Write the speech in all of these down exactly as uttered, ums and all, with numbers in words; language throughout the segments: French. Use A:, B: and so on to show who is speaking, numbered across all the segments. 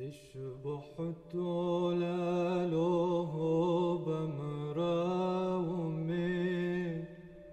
A: تشبح الدولة بمراومي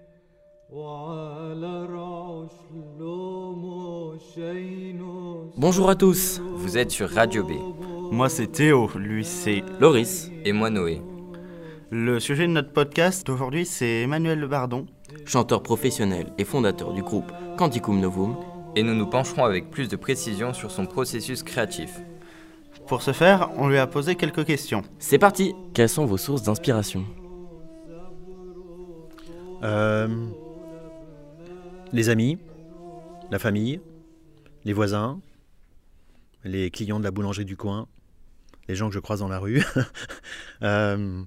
A: وعلى العش لومو شينو.
B: Bonjour à tous, vous êtes sur Radio B.
C: Moi c'est Théo, lui c'est
B: Loris et moi Noé.
C: Le sujet de notre podcast aujourd'hui c'est Emmanuel Le Bardon,
B: chanteur professionnel et fondateur du groupe Canticum Novum.
D: Et nous nous pencherons avec plus de précision sur son processus créatif.
C: Pour ce faire, on lui a posé quelques questions.
B: C'est parti. Quelles sont vos sources d'inspiration ?
E: euh, Les amis, la famille, les voisins, les clients de la boulangerie du coin, les gens que je croise dans la rue, euh,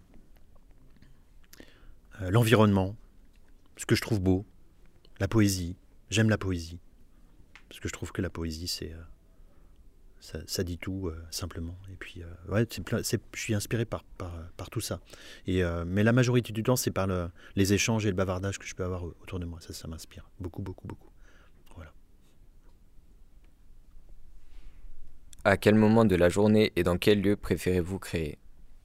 E: euh, l'environnement, ce que je trouve beau, la poésie. J'aime la poésie, parce que je trouve que la poésie, c'est, euh, ça, ça dit tout, euh, simplement. Et puis, euh, ouais, c'est plein, c'est, je suis inspiré par, par, par tout ça. Et, euh, mais la majorité du temps, c'est par le, les échanges et le bavardage que je peux avoir autour de moi. Ça, ça m'inspire beaucoup, beaucoup, beaucoup. Voilà.
D: À quel moment de la journée et dans quel lieu préférez-vous créer ?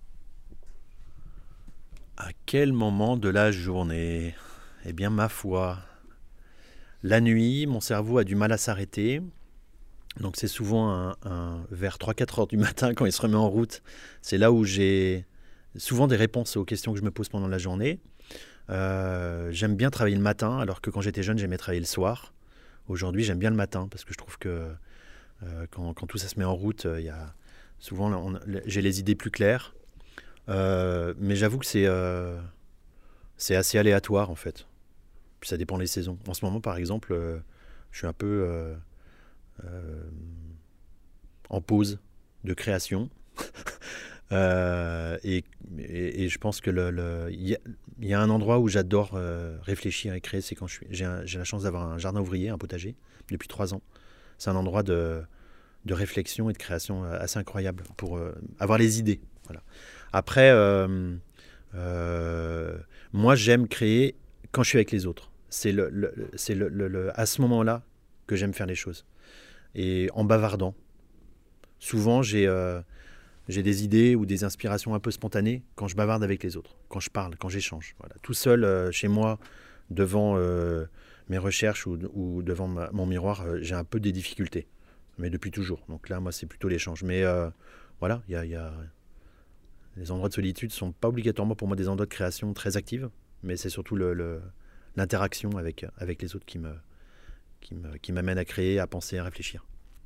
E: À quel moment de la journée ? Eh bien, ma foi, la nuit, mon cerveau a du mal à s'arrêter. Donc c'est souvent un, un, vers trois à quatre heures du matin quand il se remet en route. C'est là où j'ai souvent des réponses aux questions que je me pose pendant la journée. Euh, j'aime bien travailler le matin, alors que quand j'étais jeune, j'aimais travailler le soir. Aujourd'hui, j'aime bien le matin parce que je trouve que euh, quand, quand tout ça se met en route, il y a souvent on, j'ai les idées plus claires. Euh, mais j'avoue que c'est, euh, c'est assez aléatoire en fait. Puis ça dépend des saisons. En ce moment, par exemple, euh, je suis un peu euh, euh, en pause de création. euh, et, et, et je pense que le, le, y, a, y a un endroit où j'adore euh, réfléchir et créer, c'est quand je suis, j'ai, un, j'ai la chance d'avoir un jardin ouvrier, un potager, depuis trois ans. C'est un endroit de, de réflexion et de création assez incroyable pour euh, avoir les idées. Voilà. Après, euh, euh, moi, j'aime créer quand je suis avec les autres. C'est, le, le, c'est le, le, le, à ce moment-là que j'aime faire les choses. Et en bavardant. Souvent, j'ai, euh, j'ai des idées ou des inspirations un peu spontanées quand je bavarde avec les autres, quand je parle, quand j'échange. Voilà. Tout seul, euh, chez moi, devant euh, mes recherches ou, ou devant ma, mon miroir, euh, j'ai un peu des difficultés. Mais depuis toujours. Donc là, moi, c'est plutôt l'échange. Mais euh, voilà, il y a... Y a les endroits de solitude ne sont pas obligatoirement pour moi des endroits de création très actifs, mais c'est surtout le, le, l'interaction avec, avec les autres qui, me, qui, me, qui m'amène à créer, à penser, à réfléchir.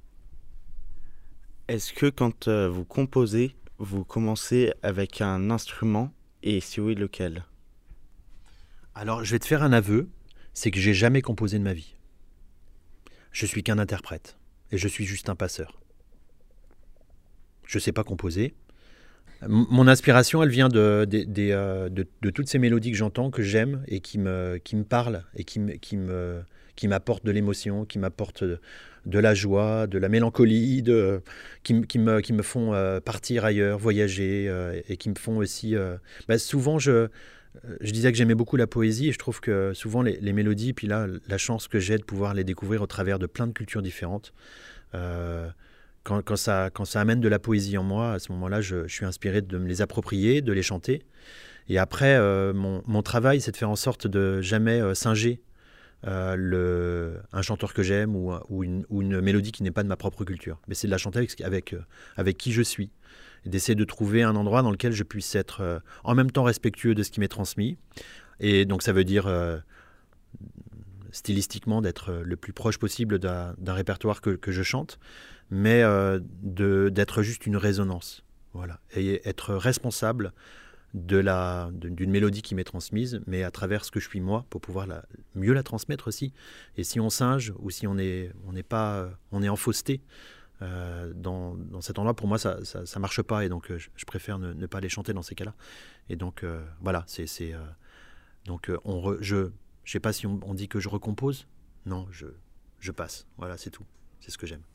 C: Est-ce que quand euh, vous composez, vous commencez avec un instrument, et si oui, lequel ?
E: Alors, je vais te faire un aveu, c'est que j'ai jamais composé de ma vie. Je suis qu'un interprète, et je suis juste un passeur. Je ne sais pas composer. Mon inspiration, elle vient de, de, de, de, de, de toutes ces mélodies que j'entends, que j'aime et qui me, qui me parlent et qui, me, qui, me, qui m'apportent de l'émotion, qui m'apportent de, de la joie, de la mélancolie, de, qui, qui, me, qui me font euh, partir ailleurs, voyager euh, et qui me font aussi... Euh, bah souvent, je, je disais que j'aimais beaucoup la poésie et je trouve que souvent les, les mélodies, puis là, la chance que j'ai de pouvoir les découvrir au travers de plein de cultures différentes, euh, Quand, quand, ça, quand ça amène de la poésie en moi, à ce moment-là, je, je suis inspiré de me les approprier, de les chanter. Et après, euh, mon, mon travail, c'est de faire en sorte de jamais euh, singer euh, le, un chanteur que j'aime ou, ou, une, ou une mélodie qui n'est pas de ma propre culture. Mais c'est de la chanter avec, avec, avec qui je suis. Et d'essayer de trouver un endroit dans lequel je puisse être euh, en même temps respectueux de ce qui m'est transmis. Et donc ça veut dire... Euh, stylistiquement d'être le plus proche possible d'un, d'un répertoire que, que je chante, mais euh, de, d'être juste une résonance, voilà, et être responsable de la, de, d'une mélodie qui m'est transmise, mais à travers ce que je suis moi, pour pouvoir la, mieux la transmettre aussi. Et si on singe, ou si on est, on n'est pas, on est en fausseté euh, dans, dans cet endroit, pour moi, ça ça, ça marche pas, et donc euh, je, je préfère ne, ne pas les chanter dans ces cas-là. Et donc, euh, voilà, c'est... c'est euh, donc, euh, on re, je... Je ne sais pas si on, on dit que je recompose. Non, je, je passe. Voilà, c'est tout. C'est ce que j'aime.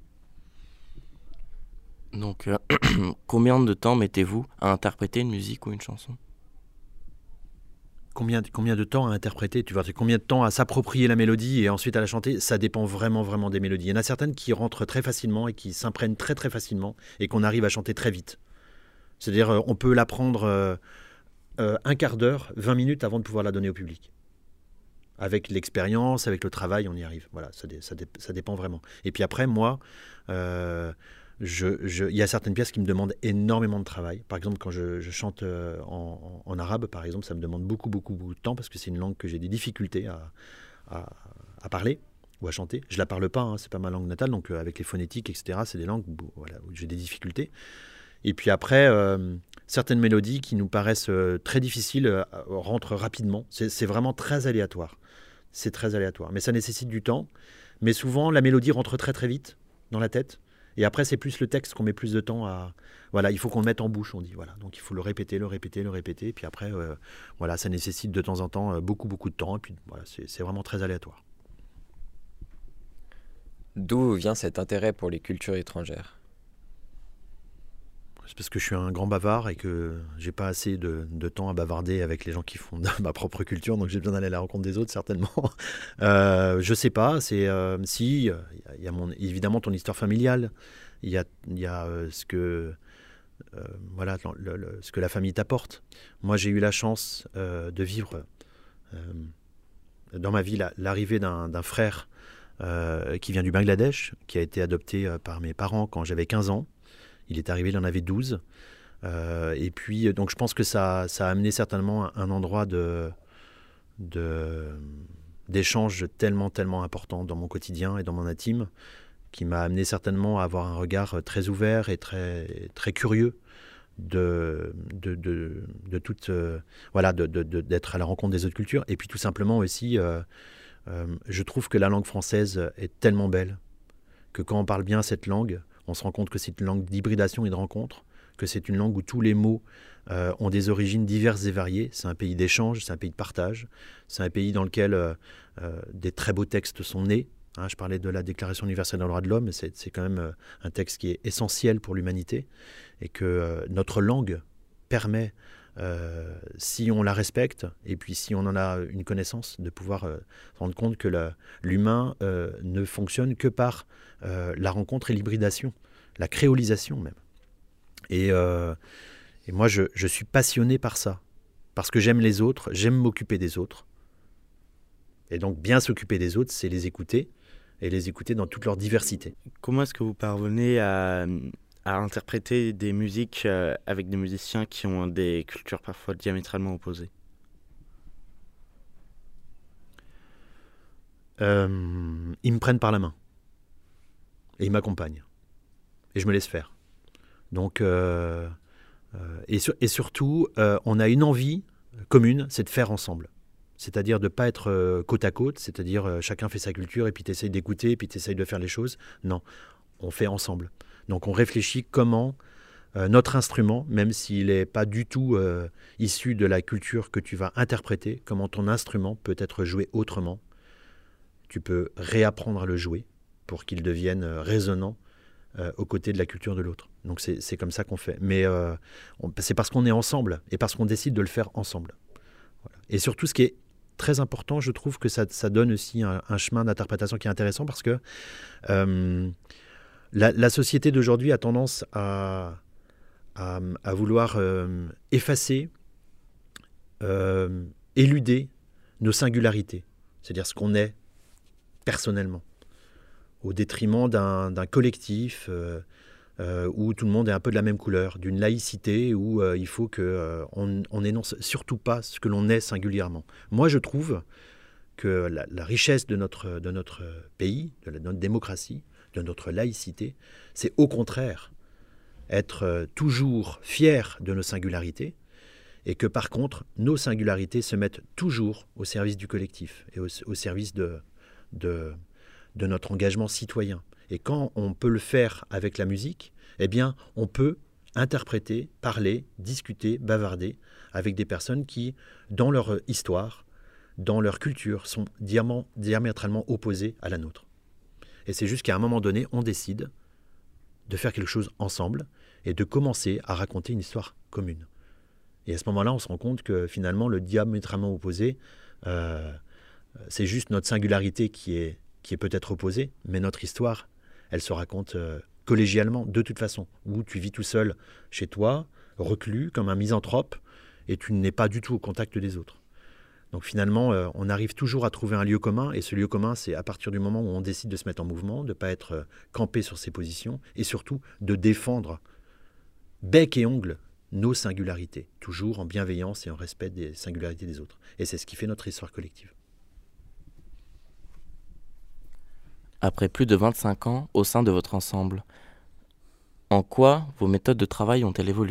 B: Donc, euh, combien de temps mettez-vous à interpréter une musique ou une chanson ?
E: combien, combien de temps à interpréter, tu vois, combien de temps à s'approprier la mélodie et ensuite à la chanter, ça dépend vraiment, vraiment des mélodies. Il y en a certaines qui rentrent très facilement et qui s'imprègnent très, très facilement et qu'on arrive à chanter très vite. C'est-à-dire, euh, on peut l'apprendre euh, euh, un quart d'heure, vingt minutes avant de pouvoir la donner au public. Avec l'expérience, avec le travail, on y arrive. Voilà, ça, dé, ça, dé, ça dépend vraiment. Et puis après, moi, euh, je, je, il y a certaines pièces qui me demandent énormément de travail. Par exemple, quand je, je chante euh, en, en, en arabe, par exemple, ça me demande beaucoup, beaucoup, beaucoup de temps parce que c'est une langue que j'ai des difficultés à, à, à parler ou à chanter. Je la parle pas, hein, c'est pas ma langue natale, donc euh, avec les phonétiques, et cetera, c'est des langues où, voilà, où j'ai des difficultés. Et puis après, euh, certaines mélodies qui nous paraissent euh, très difficiles euh, rentrent rapidement. C'est, c'est vraiment très aléatoire. C'est très aléatoire. Mais ça nécessite du temps. Mais souvent, la mélodie rentre très très vite dans la tête. Et après, c'est plus le texte qu'on met plus de temps à... Voilà, il faut qu'on le mette en bouche, on dit. Voilà. Donc il faut le répéter, le répéter, le répéter. Et puis après, euh, voilà, ça nécessite de temps en temps euh, beaucoup, beaucoup de temps. Et puis voilà, c'est, c'est vraiment très aléatoire.
D: D'où vient cet intérêt pour les cultures étrangères ?
E: C'est parce que je suis un grand bavard et que j'ai pas assez de, de temps à bavarder avec les gens qui font ma propre culture, donc j'ai besoin d'aller à la rencontre des autres, certainement. Euh, je sais pas, c'est euh, si, il y a mon, évidemment ton histoire familiale, il y a, il y a euh, ce que euh, voilà, le, le, ce que la famille t'apporte. Moi, j'ai eu la chance euh, de vivre euh, dans ma vie la, l'arrivée d'un, d'un frère euh, qui vient du Bangladesh, qui a été adopté euh, par mes parents quand j'avais quinze ans. Il est arrivé, il en avait douze. Euh, et puis, donc je pense que ça, ça a amené certainement un endroit de, de, d'échange tellement, tellement important dans mon quotidien et dans mon intime, qui m'a amené certainement à avoir un regard très ouvert et très, très curieux de, de, de, de toute, euh, voilà, de, de, de, d'être à la rencontre des autres cultures. Et puis tout simplement aussi, euh, euh, je trouve que la langue française est tellement belle que quand on parle bien cette langue, on se rend compte que c'est une langue d'hybridation et de rencontre, que c'est une langue où tous les mots euh, ont des origines diverses et variées. C'est un pays d'échange, c'est un pays de partage, c'est un pays dans lequel euh, euh, des très beaux textes sont nés. Hein, je parlais de la Déclaration universelle des droits de l'homme, c'est, c'est quand même euh, un texte qui est essentiel pour l'humanité et que euh, notre langue permet, euh, si on la respecte et puis si on en a une connaissance, de pouvoir euh, se rendre compte que la, l'humain euh, ne fonctionne que par euh, la rencontre et l'hybridation, la créolisation même. Et, euh, et moi, je, je suis passionné par ça, parce que j'aime les autres, j'aime m'occuper des autres. Et donc, bien s'occuper des autres, c'est les écouter, et les écouter dans toute leur diversité.
C: Comment est-ce que vous parvenez à, à interpréter des musiques euh, avec des musiciens qui ont des cultures parfois diamétralement opposées ?
E: euh, Ils me prennent par la main, et ils m'accompagnent, et je me laisse faire. Donc, euh, euh, et, sur, et surtout, euh, on a une envie commune, c'est de faire ensemble. C'est-à-dire de ne pas être euh, côte à côte, c'est-à-dire euh, chacun fait sa culture et puis tu essayes d'écouter et puis tu essayes de faire les choses. Non, on fait ensemble. Donc on réfléchit comment euh, notre instrument, même s'il n'est pas du tout euh, issu de la culture que tu vas interpréter, comment ton instrument peut être joué autrement. Tu peux réapprendre à le jouer pour qu'il devienne euh, résonnant euh, aux côtés de la culture de l'autre. Donc c'est, c'est comme ça qu'on fait. Mais euh, on, c'est parce qu'on est ensemble et parce qu'on décide de le faire ensemble. Voilà. Et surtout, ce qui est très important, je trouve que ça, ça donne aussi un, un chemin d'interprétation qui est intéressant parce que euh, la, la société d'aujourd'hui a tendance à, à, à vouloir euh, effacer, euh, éluder nos singularités, c'est-à-dire ce qu'on est personnellement, au détriment d'un, d'un collectif euh, euh, où tout le monde est un peu de la même couleur, d'une laïcité où euh, il faut qu'on euh, on énonce surtout pas ce que l'on est singulièrement. Moi, je trouve que la, la richesse de notre, de notre pays, de, la, de notre démocratie, de notre laïcité, c'est au contraire être euh, toujours fier de nos singularités et que par contre, nos singularités se mettent toujours au service du collectif et au, au service de, de, de notre engagement citoyen. Et quand on peut le faire avec la musique, eh bien, on peut interpréter, parler, discuter, bavarder avec des personnes qui, dans leur histoire, dans leur culture, sont diamant, diamétralement opposées à la nôtre. Et c'est juste qu'à un moment donné, on décide de faire quelque chose ensemble et de commencer à raconter une histoire commune. Et à ce moment-là, on se rend compte que finalement, le diamétralement opposé, euh, c'est juste notre singularité qui est, qui est peut-être opposée, mais notre histoire, elle se raconte euh, collégialement, de toute façon, où tu vis tout seul chez toi, reclus, comme un misanthrope, et tu n'es pas du tout au contact des autres. Donc finalement, euh, on arrive toujours à trouver un lieu commun, et ce lieu commun, c'est à partir du moment où on décide de se mettre en mouvement, de ne pas être euh, campé sur ses positions, et surtout de défendre bec et ongle nos singularités, toujours en bienveillance et en respect des singularités des autres. Et c'est ce qui fait notre histoire collective.
B: Après plus de vingt-cinq ans au sein de votre ensemble, en quoi vos méthodes de travail ont-elles évolué ?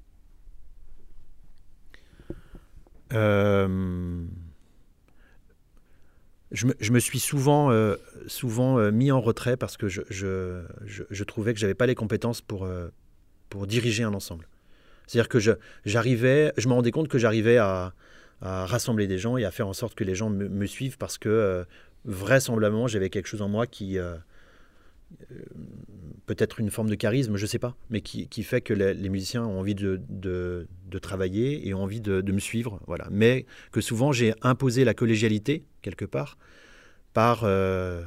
E: Euh, je, me, je me suis souvent, euh, souvent euh, mis en retrait parce que je, je, je, je trouvais que je n'avais pas les compétences pour, euh, pour diriger un ensemble. C'est-à-dire que je, j'arrivais, je me rendais compte que j'arrivais à, à rassembler des gens et à faire en sorte que les gens me, me suivent parce que euh, vraisemblablement j'avais quelque chose en moi qui... Euh, peut-être une forme de charisme, je ne sais pas, mais qui, qui fait que les, les musiciens ont envie de, de, de travailler et ont envie de, de me suivre. Voilà. Mais que souvent, j'ai imposé la collégialité, quelque part, par euh,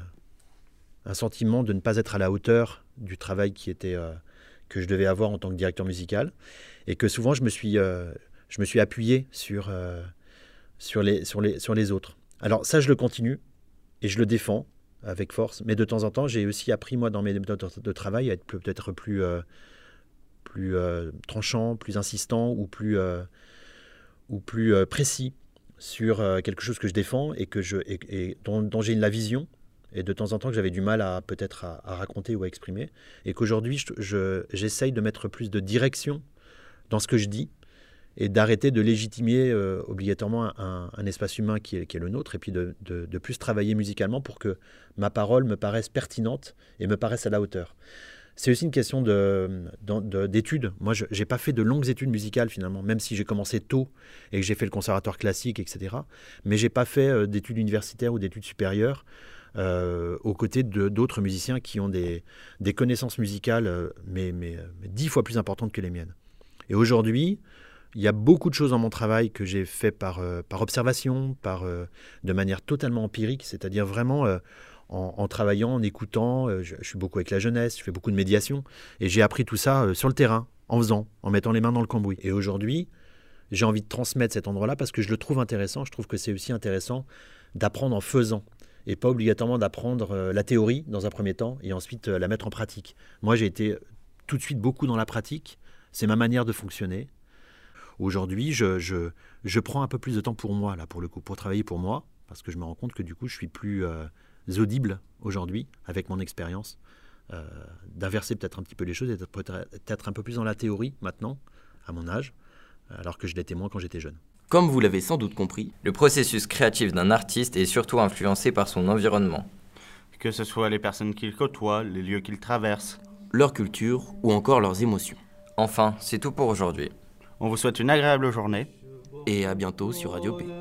E: un sentiment de ne pas être à la hauteur du travail qui était, euh, que je devais avoir en tant que directeur musical. Et que souvent, je me suis, euh, je me suis appuyé sur, euh, sur, les, sur, les, sur les autres. Alors ça, je le continue et je le défends avec force, mais de temps en temps, j'ai aussi appris, moi, dans mes méthodes de travail, à être peut-être plus, euh, plus euh, tranchant, plus insistant ou plus, euh, ou plus euh, précis sur euh, quelque chose que je défends et, que je, et, et dont, dont j'ai la vision, et de temps en temps que j'avais du mal à peut-être à, à raconter ou à exprimer, et qu'aujourd'hui, je, je, j'essaye de mettre plus de direction dans ce que je dis, et d'arrêter de légitimer euh, obligatoirement un, un espace humain qui est, qui est le nôtre, et puis de, de, de plus travailler musicalement pour que ma parole me paraisse pertinente et me paraisse à la hauteur. C'est aussi une question de, de, de, d'études. Moi, je n'ai pas fait de longues études musicales finalement, même si j'ai commencé tôt et que j'ai fait le conservatoire classique, et cetera. Mais je n'ai pas fait euh, d'études universitaires ou d'études supérieures euh, aux côtés de, d'autres musiciens qui ont des, des connaissances musicales euh, mais, mais, mais dix fois plus importantes que les miennes. Et aujourd'hui, il y a beaucoup de choses dans mon travail que j'ai fait par, euh, par observation, par, euh, de manière totalement empirique, c'est-à-dire vraiment euh, en, en travaillant, en écoutant. Euh, je, je suis beaucoup avec la jeunesse, je fais beaucoup de médiation, et j'ai appris tout ça euh, sur le terrain, en faisant, en mettant les mains dans le cambouis. Et aujourd'hui, j'ai envie de transmettre cet endroit-là parce que je le trouve intéressant. Je trouve que c'est aussi intéressant d'apprendre en faisant, et pas obligatoirement d'apprendre euh, la théorie dans un premier temps, et ensuite euh, la mettre en pratique. Moi, j'ai été tout de suite beaucoup dans la pratique, c'est ma manière de fonctionner. Aujourd'hui, je, je, je prends un peu plus de temps pour moi, là, pour le coup, pour travailler pour moi, parce que je me rends compte que du coup, je suis plus euh, audible aujourd'hui, avec mon expérience, euh, d'inverser peut-être un petit peu les choses, et d'être peut-être un peu plus dans la théorie maintenant, à mon âge, alors que je l'étais moins quand j'étais jeune.
B: Comme vous l'avez sans doute compris,
D: Le processus créatif d'un artiste est surtout influencé par son environnement.
F: Que ce soit les personnes qu'il côtoie, les lieux qu'il traverse.
B: leur culture ou encore leurs émotions.
D: Enfin, c'est tout pour aujourd'hui.
F: On vous souhaite une agréable journée.
B: Et à bientôt sur Radio P.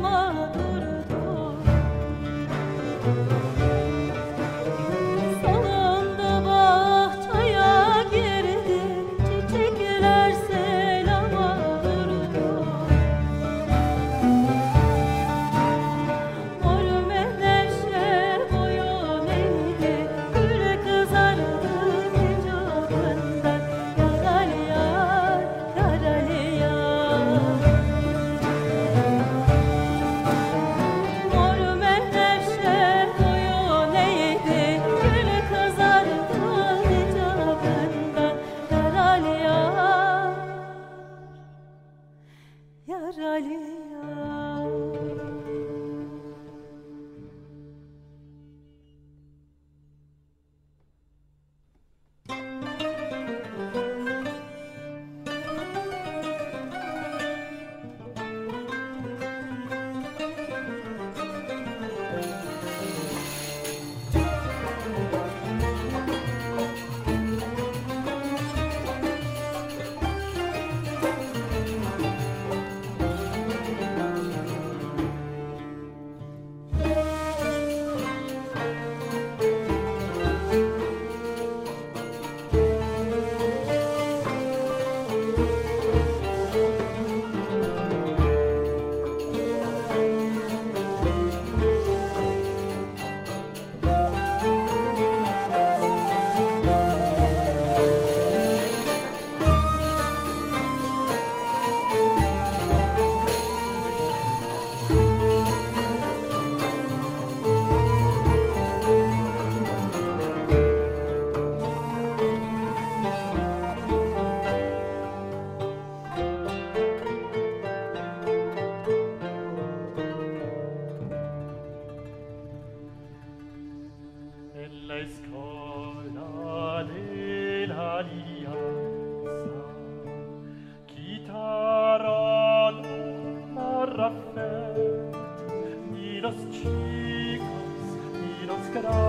G: Sana nella scuola dell'Alianza, chitarra Raffet, y los chicos, y los grandes,